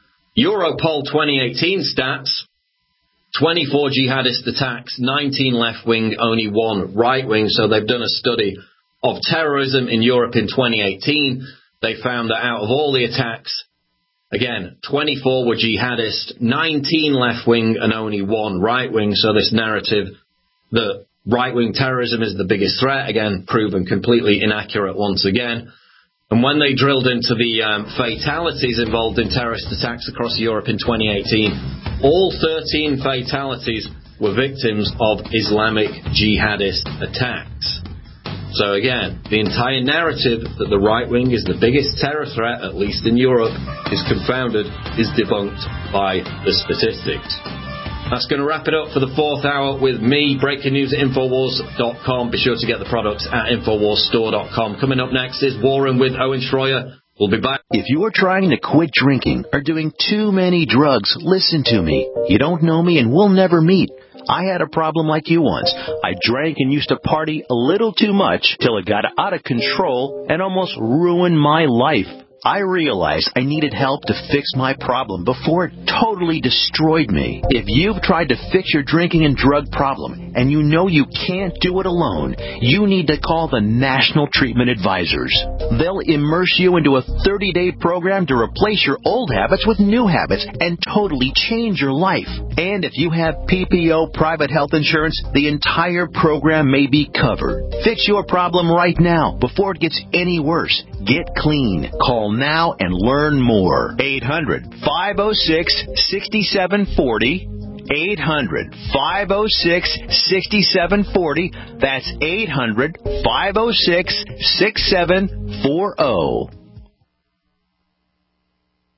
Europol twenty eighteen stats, twenty-four jihadist attacks, nineteen left-wing, only one right-wing, so they've done a study of terrorism in Europe in twenty eighteen. They found that out of all the attacks, again, twenty-four were jihadist, nineteen left-wing and only one right-wing. So this narrative that right-wing terrorism is the biggest threat, again, proven completely inaccurate once again. And when they drilled into the um, fatalities involved in terrorist attacks across Europe in twenty eighteen, all thirteen fatalities were victims of Islamic jihadist attacks. So again, the entire narrative that the right wing is the biggest terror threat, at least in Europe, is confounded, is debunked by the statistics. That's going to wrap it up for the fourth hour with me, breaking news at Infowars dot com. Be sure to get the products at Infowars Store dot com. Coming up next is Warren with Owen Schroyer. We'll be back. If you are trying to quit drinking or doing too many drugs, listen to me. You don't know me and we'll never meet. I had a problem like you once. I drank and used to party a little too much till it got out of control and almost ruined my life. I realized I needed help to fix my problem before it totally destroyed me. If you've tried to fix your drinking and drug problem and you know you can't do it alone, you need to call the National Treatment Advisors. They'll immerse you into a thirty-day program to replace your old habits with new habits and totally change your life. And if you have P P O private health insurance, the entire program may be covered. Fix your problem right now before it gets any worse. Get clean. Call now and learn more. eight hundred, five oh six, six seven four oh. eight hundred, five oh six, six seven four oh. That's eight hundred, five oh six, six seven four oh.